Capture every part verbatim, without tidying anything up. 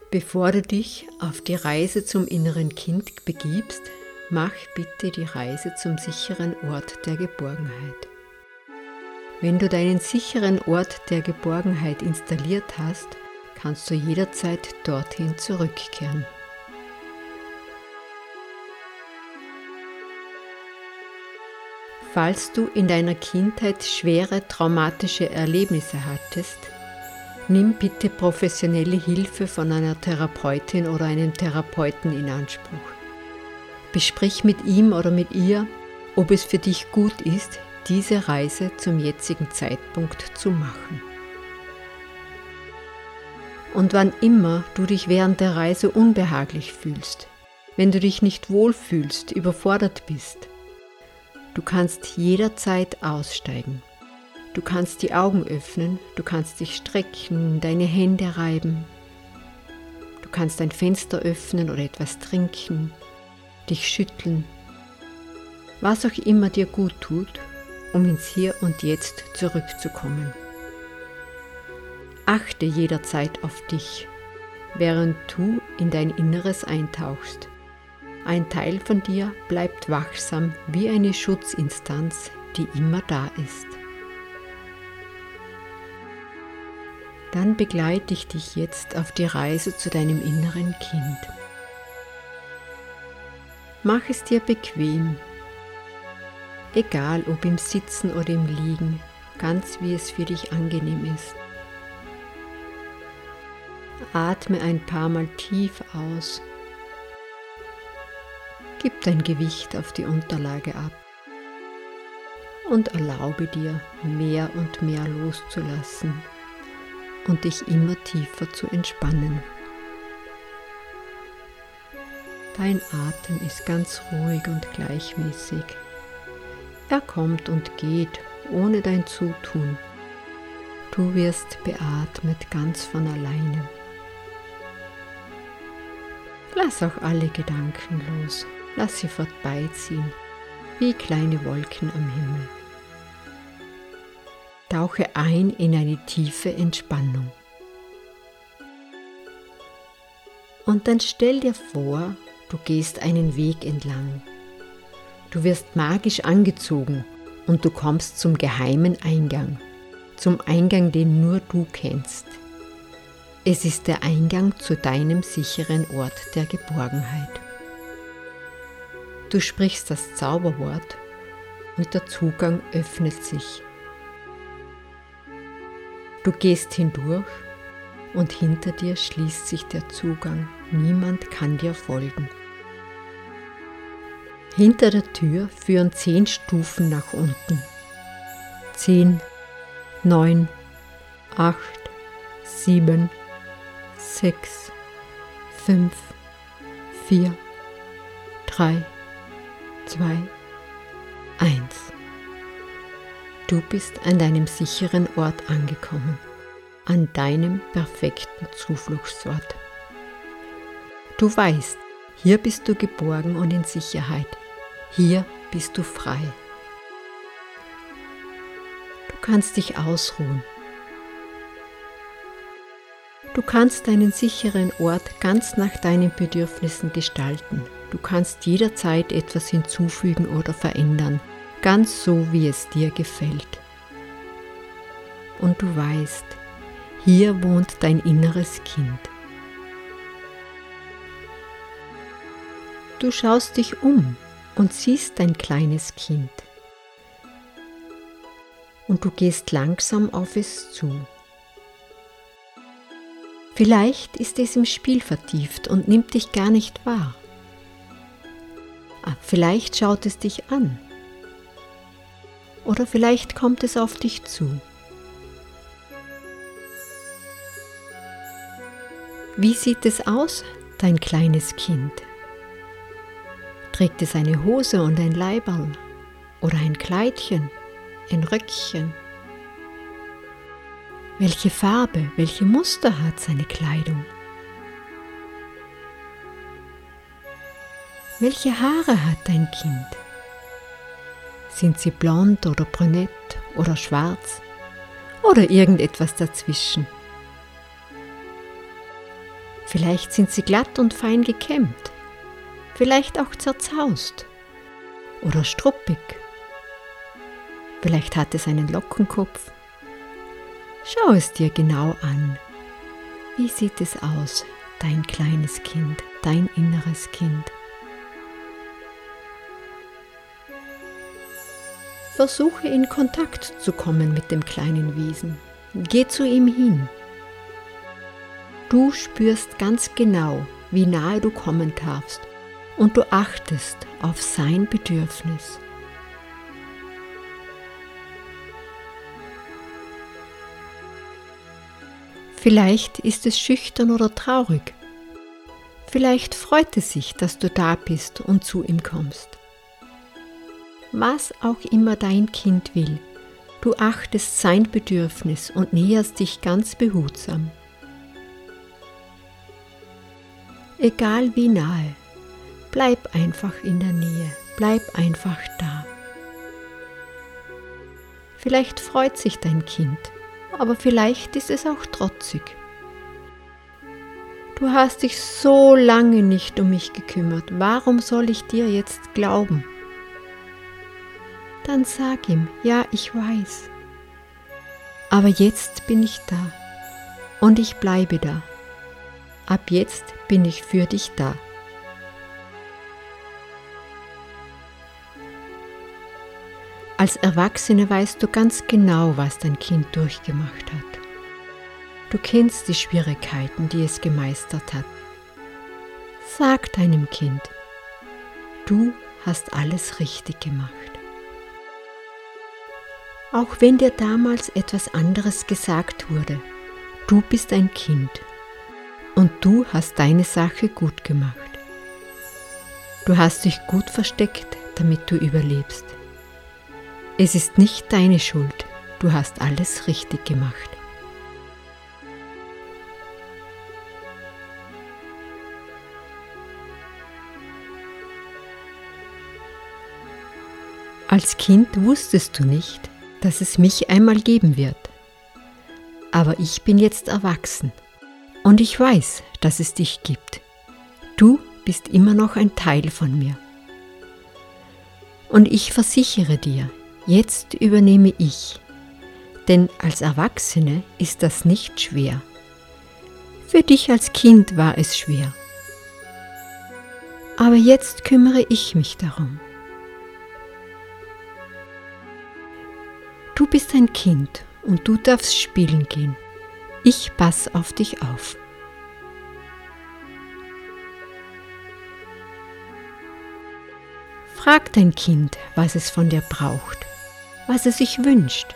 Bevor du dich auf die Reise zum inneren Kind begibst, mach bitte die Reise zum sicheren Ort der Geborgenheit. Wenn du deinen sicheren Ort der Geborgenheit installiert hast, kannst du jederzeit dorthin zurückkehren. Falls du in deiner Kindheit schwere traumatische Erlebnisse hattest, nimm bitte professionelle Hilfe von einer Therapeutin oder einem Therapeuten in Anspruch. Besprich mit ihm oder mit ihr, ob es für dich gut ist, diese Reise zum jetzigen Zeitpunkt zu machen. Und wann immer du dich während der Reise unbehaglich fühlst, wenn du dich nicht wohlfühlst, überfordert bist, du kannst jederzeit aussteigen. Du kannst die Augen öffnen, du kannst dich strecken, deine Hände reiben. Du kannst ein Fenster öffnen oder etwas trinken, dich schütteln. Was auch immer dir gut tut, um ins Hier und Jetzt zurückzukommen. Achte jederzeit auf dich, während du in dein Inneres eintauchst. Ein Teil von dir bleibt wachsam wie eine Schutzinstanz, die immer da ist. Dann begleite ich dich jetzt auf die Reise zu deinem inneren Kind. Mach es dir bequem, egal ob im Sitzen oder im Liegen, ganz wie es für dich angenehm ist. Atme ein paar Mal tief aus. Gib dein Gewicht auf die Unterlage ab und erlaube dir, mehr und mehr loszulassen und dich immer tiefer zu entspannen. Dein Atem ist ganz ruhig und gleichmäßig. Er kommt und geht ohne dein Zutun. Du wirst beatmet ganz von alleine. Lass auch alle Gedanken los. Lass sie vorbeiziehen, wie kleine Wolken am Himmel. Tauche ein in eine tiefe Entspannung. Und dann stell dir vor, du gehst einen Weg entlang. Du wirst magisch angezogen und du kommst zum geheimen Eingang, zum Eingang, den nur du kennst. Es ist der Eingang zu deinem sicheren Ort der Geborgenheit. Du sprichst das Zauberwort und der Zugang öffnet sich. Du gehst hindurch und hinter dir schließt sich der Zugang. Niemand kann dir folgen. Hinter der Tür führen zehn Stufen nach unten. Zehn, neun, acht, sieben, sechs, fünf, vier, drei, zwei, eins. Du bist an deinem sicheren Ort angekommen, an deinem perfekten Zufluchtsort. Du weißt, hier bist du geborgen und in Sicherheit. Hier bist du frei. Du kannst dich ausruhen. Du kannst deinen sicheren Ort ganz nach deinen Bedürfnissen gestalten. Du kannst jederzeit etwas hinzufügen oder verändern, ganz so, wie es dir gefällt. Und du weißt, hier wohnt dein inneres Kind. Du schaust dich um und siehst dein kleines Kind. Und du gehst langsam auf es zu. Vielleicht ist es im Spiel vertieft und nimmt dich gar nicht wahr. Vielleicht schaut es dich an. Oder vielleicht kommt es auf dich zu. Wie sieht es aus, dein kleines Kind? Trägt es eine Hose und ein Leiberl oder ein Kleidchen, ein Röckchen? Welche Farbe, welche Muster hat seine Kleidung? Welche Haare hat dein Kind? Sind sie blond oder brünett oder schwarz oder irgendetwas dazwischen? Vielleicht sind sie glatt und fein gekämmt, vielleicht auch zerzaust oder struppig. Vielleicht hat es einen Lockenkopf. Schau es dir genau an. Wie sieht es aus, dein kleines Kind, dein inneres Kind? Versuche in Kontakt zu kommen mit dem kleinen Wesen. Geh zu ihm hin. Du spürst ganz genau, wie nahe du kommen darfst und du achtest auf sein Bedürfnis. Vielleicht ist es schüchtern oder traurig. Vielleicht freut es sich, dass du da bist und zu ihm kommst. Was auch immer dein Kind will, du achtest sein Bedürfnis und näherst dich ganz behutsam. Egal wie nahe, bleib einfach in der Nähe, bleib einfach da. Vielleicht freut sich dein Kind, aber vielleicht ist es auch trotzig. Du hast dich so lange nicht um mich gekümmert, warum soll ich dir jetzt glauben? Dann sag ihm, ja, ich weiß. Aber jetzt bin ich da und ich bleibe da. Ab jetzt bin ich für dich da. Als Erwachsene weißt du ganz genau, was dein Kind durchgemacht hat. Du kennst die Schwierigkeiten, die es gemeistert hat. Sag deinem Kind, du hast alles richtig gemacht. Auch wenn dir damals etwas anderes gesagt wurde, du bist ein Kind und du hast deine Sache gut gemacht. Du hast dich gut versteckt, damit du überlebst. Es ist nicht deine Schuld, du hast alles richtig gemacht. Als Kind wusstest du nicht, dass es mich einmal geben wird. Aber ich bin jetzt erwachsen und ich weiß, dass es dich gibt. Du bist immer noch ein Teil von mir. Und ich versichere dir, jetzt übernehme ich, denn als Erwachsene ist das nicht schwer. Für dich als Kind war es schwer. Aber jetzt kümmere ich mich darum. Du bist ein Kind und du darfst spielen gehen. Ich passe auf dich auf. Frag dein Kind, was es von dir braucht, was es sich wünscht.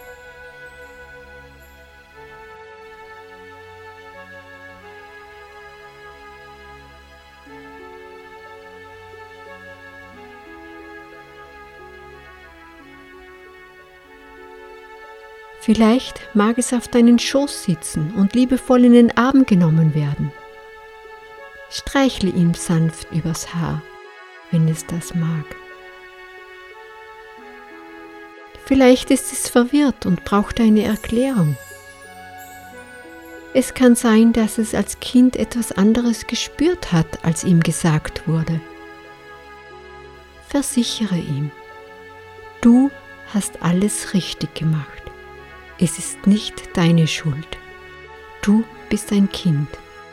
Vielleicht mag es auf deinen Schoß sitzen und liebevoll in den Arm genommen werden. Streichle ihm sanft übers Haar, wenn es das mag. Vielleicht ist es verwirrt und braucht eine Erklärung. Es kann sein, dass es als Kind etwas anderes gespürt hat, als ihm gesagt wurde. Versichere ihm, du hast alles richtig gemacht. Es ist nicht deine Schuld. Du bist ein Kind.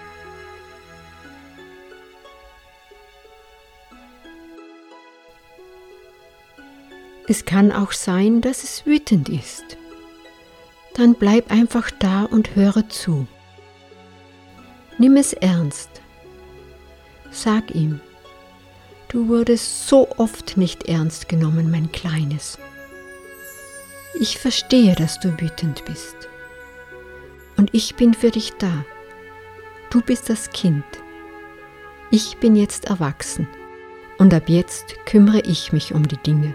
Es kann auch sein, dass es wütend ist. Dann bleib einfach da und höre zu. Nimm es ernst. Sag ihm, du wurdest so oft nicht ernst genommen, mein Kleines. Ich verstehe, dass du wütend bist. Und ich bin für dich da. Du bist das Kind. Ich bin jetzt erwachsen. Und ab jetzt kümmere ich mich um die Dinge.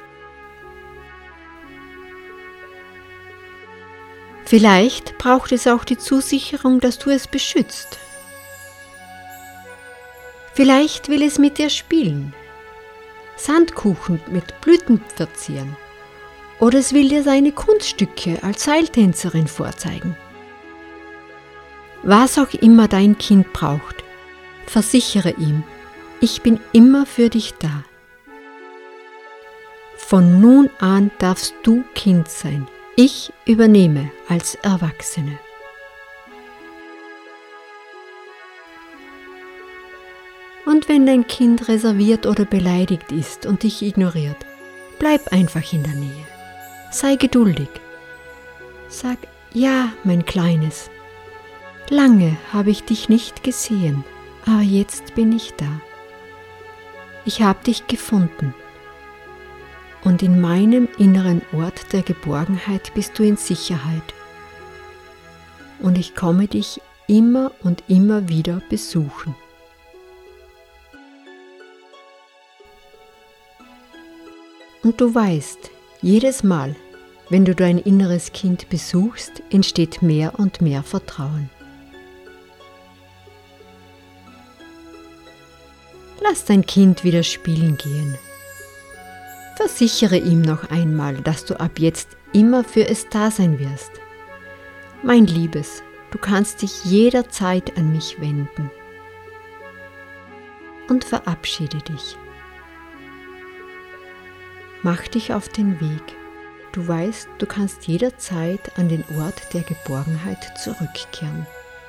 Vielleicht braucht es auch die Zusicherung, dass du es beschützt. Vielleicht will es mit dir spielen, Sandkuchen mit Blüten verzieren. Oder es will dir seine Kunststücke als Seiltänzerin vorzeigen. Was auch immer dein Kind braucht, Versichere ihm, ich bin immer für dich da. Von nun an darfst du Kind sein. Ich übernehme als Erwachsene. Und wenn dein Kind reserviert oder beleidigt ist und dich ignoriert, bleib einfach in der Nähe. Sei geduldig. Sag, ja, mein Kleines, lange habe ich dich nicht gesehen, aber jetzt bin ich da. Ich habe dich gefunden. Und in meinem inneren Ort der Geborgenheit bist du in Sicherheit. Und ich komme dich immer und immer wieder besuchen. Und du weißt, jedes Mal, wenn du dein inneres Kind besuchst, entsteht mehr und mehr Vertrauen. Lass dein Kind wieder spielen gehen. Versichere ihm noch einmal, dass du ab jetzt immer für es da sein wirst. Mein Liebes, du kannst dich jederzeit an mich wenden. Und verabschiede dich. Mach dich auf den Weg. Du weißt, du kannst jederzeit an den Ort der Geborgenheit zurückkehren.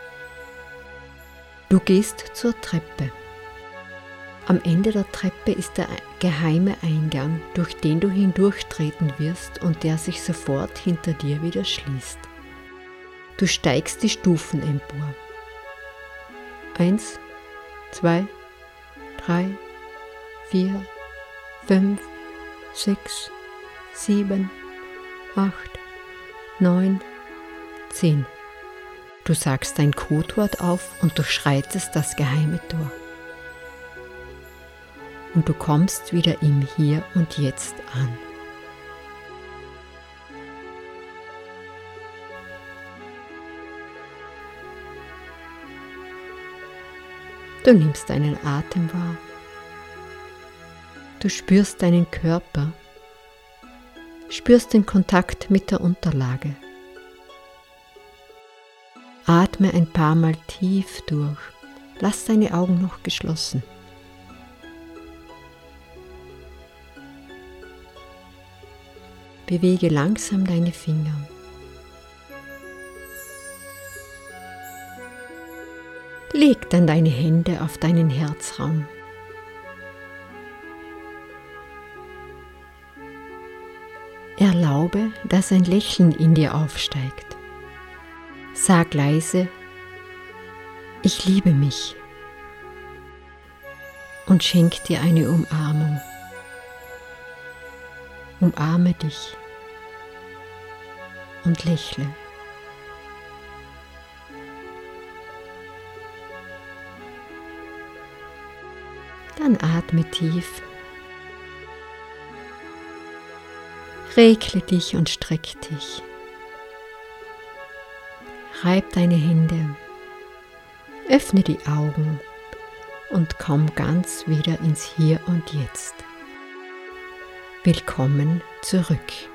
Du gehst zur Treppe. Am Ende der Treppe ist der geheime Eingang, durch den du hindurchtreten wirst und der sich sofort hinter dir wieder schließt. Du steigst die Stufen empor. Eins, zwei, drei, vier, fünf, sechs, sieben, acht, neun, zehn. Du sagst dein Codewort auf und durchschreitest das geheime Tor. Und du kommst wieder im Hier und Jetzt an. Du nimmst deinen Atem wahr. Du spürst deinen Körper, spürst den Kontakt mit der Unterlage. Atme ein paar Mal tief durch. Lass deine Augen noch geschlossen. Bewege langsam deine Finger. Leg dann deine Hände auf deinen Herzraum. Erlaube, dass ein Lächeln in dir aufsteigt. Sag leise, ich liebe mich, und schenk dir eine Umarmung. Umarme dich und lächle. Dann atme tief. Regle dich und streck dich. Reib deine Hände. Öffne die Augen und komm ganz wieder ins Hier und Jetzt. Willkommen zurück.